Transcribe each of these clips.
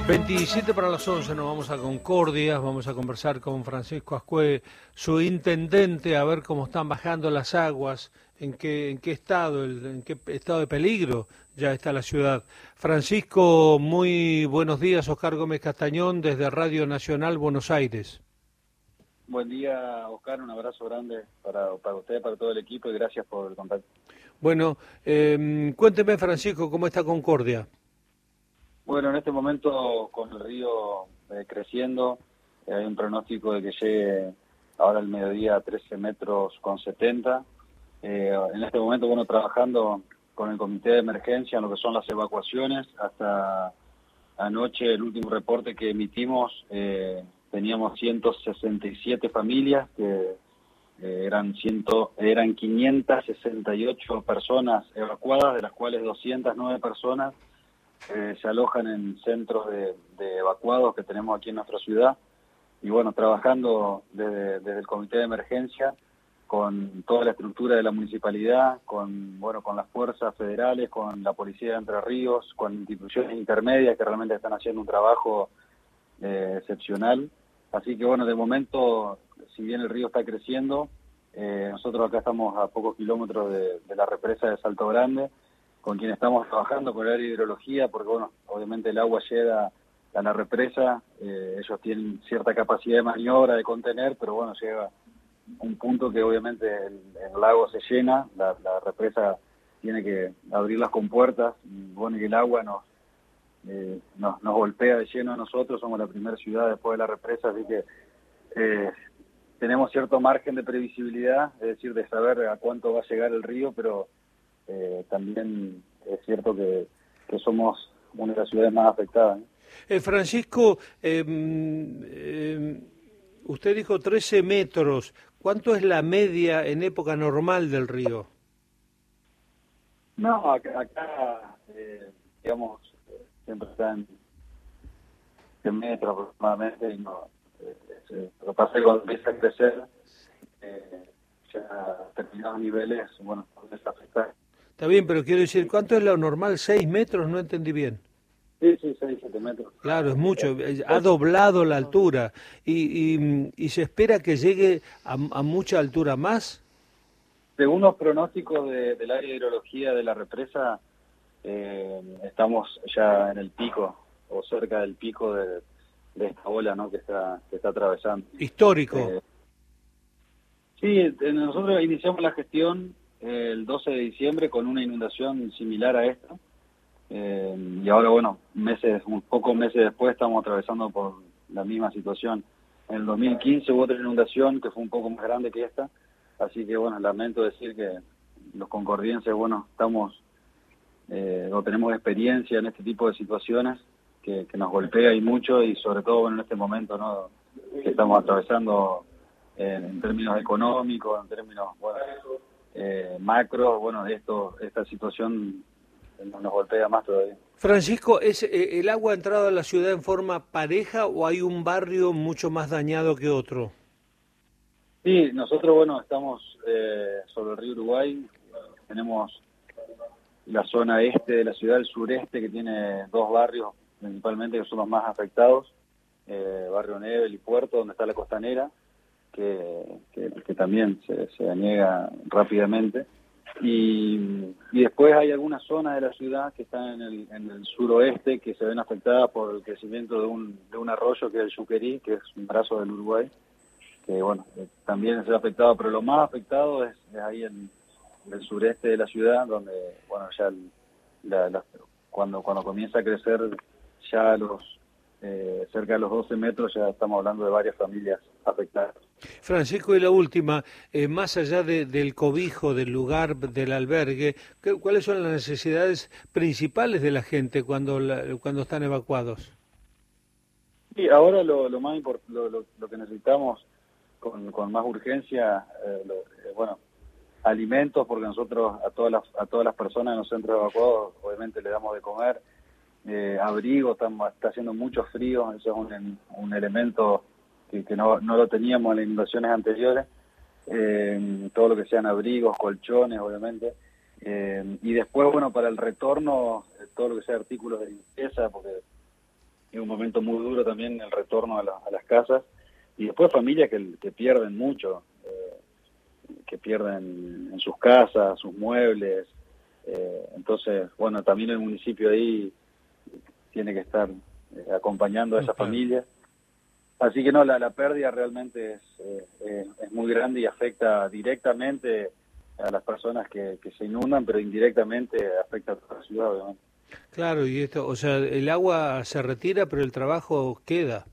27 para las 11 nos vamos a Concordia, vamos a conversar con Francisco Ascue, su intendente, a ver cómo están bajando las aguas, en qué estado, en qué estado de peligro ya está la ciudad. Francisco, muy buenos días, Oscar Gómez Castañón, desde Radio Nacional Buenos Aires. Buen día, Oscar, un abrazo grande para usted, para todo el equipo y gracias por el contacto. Bueno, cuénteme, Francisco, ¿cómo está Concordia? Bueno, en este momento con el río creciendo, hay un pronóstico de que llegue ahora al mediodía a 13 metros con 70. En este momento, bueno, trabajando con el comité de emergencia en lo que son las evacuaciones. Hasta anoche, el último reporte que emitimos, teníamos 167 familias que eran 568 personas evacuadas, de las cuales 209 personas se alojan en centros de evacuados que tenemos aquí en nuestra ciudad. Y bueno, trabajando desde el comité de emergencia con toda la estructura de la municipalidad, con las fuerzas federales, con la policía de Entre Ríos, con instituciones intermedias que realmente están haciendo un trabajo excepcional. Así que bueno, de momento, si bien el río está creciendo, nosotros acá estamos a pocos kilómetros de la represa de Salto Grande, con quien estamos trabajando con el área de hidrología, porque bueno, obviamente el agua llega a la represa, ellos tienen cierta capacidad de maniobra, de contener, pero bueno, llega un punto que obviamente el lago se llena, la represa tiene que abrir las compuertas, y bueno, y el agua nos golpea de lleno a nosotros, somos la primera ciudad después de la represa, así que tenemos cierto margen de previsibilidad, es decir, de saber a cuánto va a llegar el río, pero también es cierto que somos una de las ciudades más afectadas, ¿no? Francisco, usted dijo 13 metros. ¿Cuánto es la media en época normal del río? No, acá digamos, siempre está en 100 metros aproximadamente, y no, lo que pasa es que cuando empieza a crecer, ya a determinados niveles, bueno, empieza a afectar. Está bien, pero quiero decir, ¿cuánto es lo normal? ¿6 metros? No entendí bien. Sí, 6, 7 metros. Claro, es mucho. Ha doblado la altura. ¿Y se espera que llegue a mucha altura más? Según los pronósticos del área de hidrología de la represa, estamos ya en el pico, o cerca del pico de esta ola, ¿no?, que está atravesando. Histórico. Sí, nosotros iniciamos la gestión el 12 de diciembre con una inundación similar a esta, y ahora, bueno, pocos meses después estamos atravesando por la misma situación. En el 2015 hubo otra inundación que fue un poco más grande que esta, así que, bueno, lamento decir que los concordienses, bueno, tenemos experiencia en este tipo de situaciones que nos golpea y mucho, y sobre todo, bueno, en este momento, ¿no?, que estamos atravesando en términos económicos, en términos, bueno, macro, bueno, esta situación nos golpea más todavía. Francisco, ¿el agua ha entrado a la ciudad en forma pareja o hay un barrio mucho más dañado que otro? Sí, nosotros, bueno, estamos sobre el río Uruguay, tenemos la zona este de la ciudad, el sureste, que tiene dos barrios principalmente que son los más afectados, Barrio Nebel y Puerto, donde está la costanera, que también se aniega rápidamente. Y después hay algunas zonas de la ciudad que están en el suroeste que se ven afectadas por el crecimiento de un arroyo que es el Yuquerí, que es un brazo del Uruguay, que bueno, también se ha afectado, pero lo más afectado es ahí en el sureste de la ciudad, donde bueno, ya cuando comienza a crecer ya cerca de los 12 metros, ya estamos hablando de varias familias afectadas. Francisco, y la última, más allá del cobijo, del lugar, del albergue, ¿cuáles son las necesidades principales de la gente cuando están evacuados? Sí, ahora lo más lo que necesitamos con más urgencia, bueno, alimentos, porque nosotros a todas las personas en los centros evacuados obviamente le damos de comer, abrigo, está haciendo mucho frío, eso es un elemento que no lo teníamos en las inundaciones anteriores, todo lo que sean abrigos, colchones, obviamente, y después, bueno, para el retorno, todo lo que sea artículos de limpieza, porque es un momento muy duro también el retorno a las casas, y después familias que pierden mucho, que pierden en sus casas, sus muebles, entonces, bueno, también el municipio ahí tiene que estar acompañando a esas familias. Así que no, la pérdida realmente es muy grande y afecta directamente a las personas que se inundan, pero indirectamente afecta a toda la ciudad, obviamente. Claro, y esto, o sea, el agua se retira, pero el trabajo queda.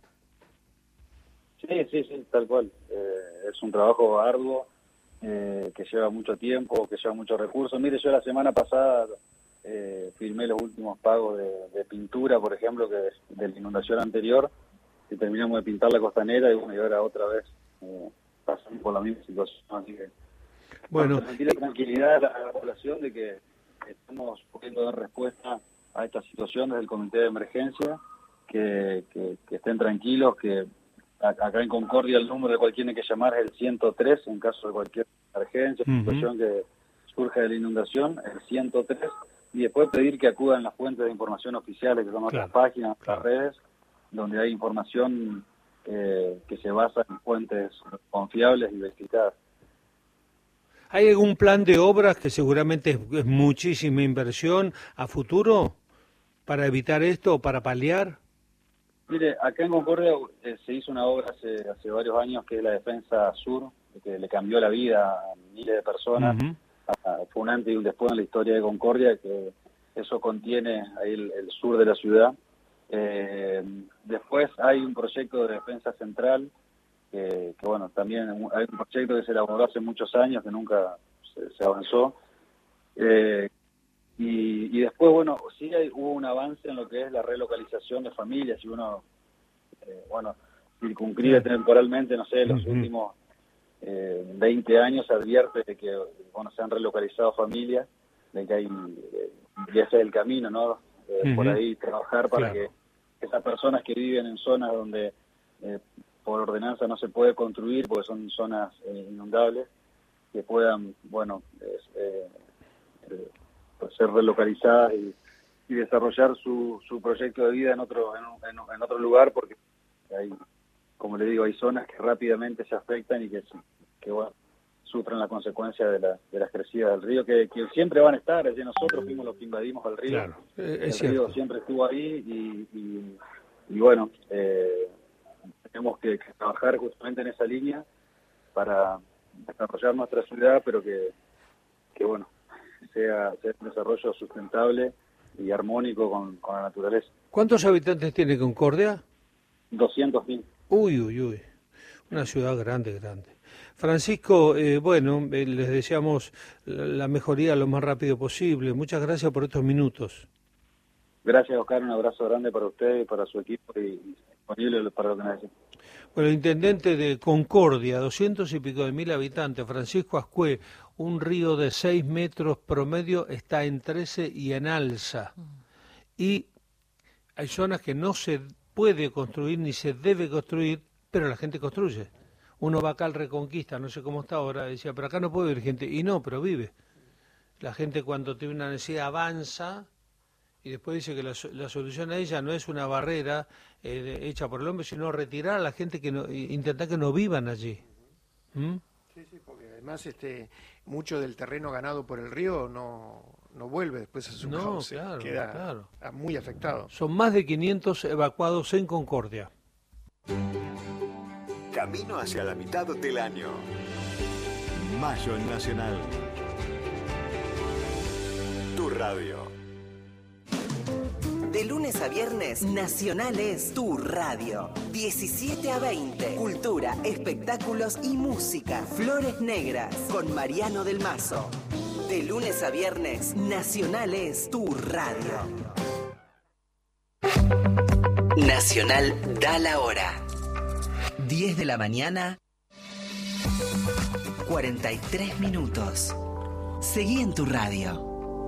Sí, tal cual. Es un trabajo arduo, que lleva mucho tiempo, que lleva muchos recursos. Mire, yo la semana pasada firmé los últimos pagos de pintura, por ejemplo, que de la inundación anterior, y terminamos de pintar la costanera, y bueno, y ahora otra vez pasamos por la misma situación. Así que, bueno, transmitir la tranquilidad a la población de que estamos pudiendo dar respuesta a esta situación desde el comité de emergencia, que estén tranquilos, que acá en Concordia el número de cual tiene que llamar es el 103 en caso de cualquier emergencia, situación que surge de la inundación, el 103, y después pedir que acudan las fuentes de información oficiales, que son otras páginas, otras redes, donde hay información que se basa en fuentes confiables y verificadas. ¿Hay algún plan de obras que seguramente es muchísima inversión a futuro para evitar esto o para paliar? Mire, acá en Concordia se hizo una obra hace varios años que es la Defensa Sur, que le cambió la vida a miles de personas. Fue un antes y un después en la historia de Concordia, que eso contiene ahí el sur de la ciudad. Después hay un proyecto de defensa central, que bueno, también hay un proyecto que se elaboró hace muchos años, que nunca se avanzó. Y después, bueno, sí hubo un avance en lo que es la relocalización de familias. Si uno, circunscribe temporalmente, no sé, los últimos 20 años, se advierte de que, bueno, se han relocalizado familias, de que hay, y ese es el camino, ¿no? Por ahí trabajar para que esas personas que viven en zonas donde por ordenanza no se puede construir, porque son zonas inundables, que puedan, bueno, ser relocalizadas y desarrollar su proyecto de vida en otro lugar, porque hay, como le digo, hay zonas que rápidamente se afectan y que bueno, sufren la consecuencia de las crecidas del río, que siempre van a estar. Allí nosotros fuimos los que invadimos el río. Claro, el río siempre estuvo ahí y bueno, tenemos que trabajar justamente en esa línea para desarrollar nuestra ciudad, pero que bueno, sea un desarrollo sustentable y armónico con la naturaleza. ¿Cuántos habitantes tiene Concordia? 200.000. Uy, una ciudad grande. Francisco, les deseamos la mejoría lo más rápido posible. Muchas gracias por estos minutos. Gracias, Oscar, un abrazo grande para usted y para su equipo, y disponible para lo que necesite. Bueno, el intendente de Concordia, 200 y pico de mil habitantes, Francisco Ascué, un río de 6 metros promedio, está en 13 y en alza. Y hay zonas que no se puede construir ni se debe construir, pero la gente construye. Uno va acá al Reconquista, no sé cómo está ahora, decía, pero acá no puede vivir gente. Y no, pero vive. La gente cuando tiene una necesidad avanza y después dice que la solución a ella no es una barrera hecha por el hombre, sino retirar a la gente, intentar que no vivan allí. Sí, porque además mucho del terreno ganado por el río no vuelve después a su cauce, queda muy afectado. Son más de 500 evacuados en Concordia. Camino hacia la mitad del año. Mayo en Nacional. Tu radio. De lunes a viernes, Nacional es tu radio. 17 a 20. Cultura, espectáculos y música. Flores Negras con Mariano del Mazo. De lunes a viernes, Nacional es tu radio. Nacional da la hora. 10 de la mañana, 43 minutos. Seguí en tu radio.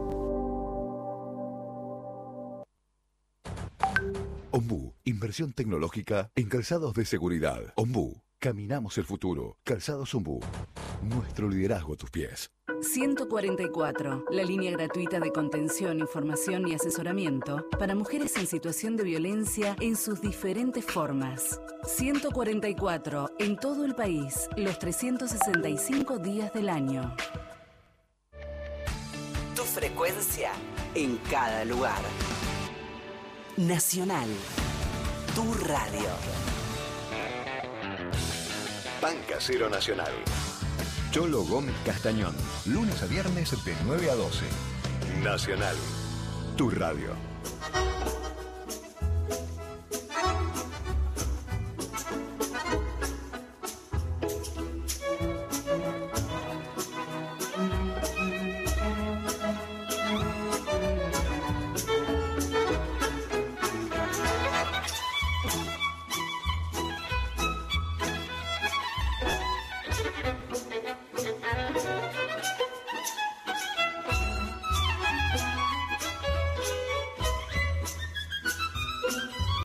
Ombú, inversión tecnológica en calzados de seguridad. Ombú, caminamos el futuro. Calzados Ombú, nuestro liderazgo a tus pies. 144, la línea gratuita de contención, información y asesoramiento para mujeres en situación de violencia en sus diferentes formas. 144, en todo el país, los 365 días del año. Tu frecuencia en cada lugar. Nacional, tu radio. Pan Casero Nacional. Cholo Gómez Castañón, lunes a viernes de 9 a 12. Nacional, tu radio.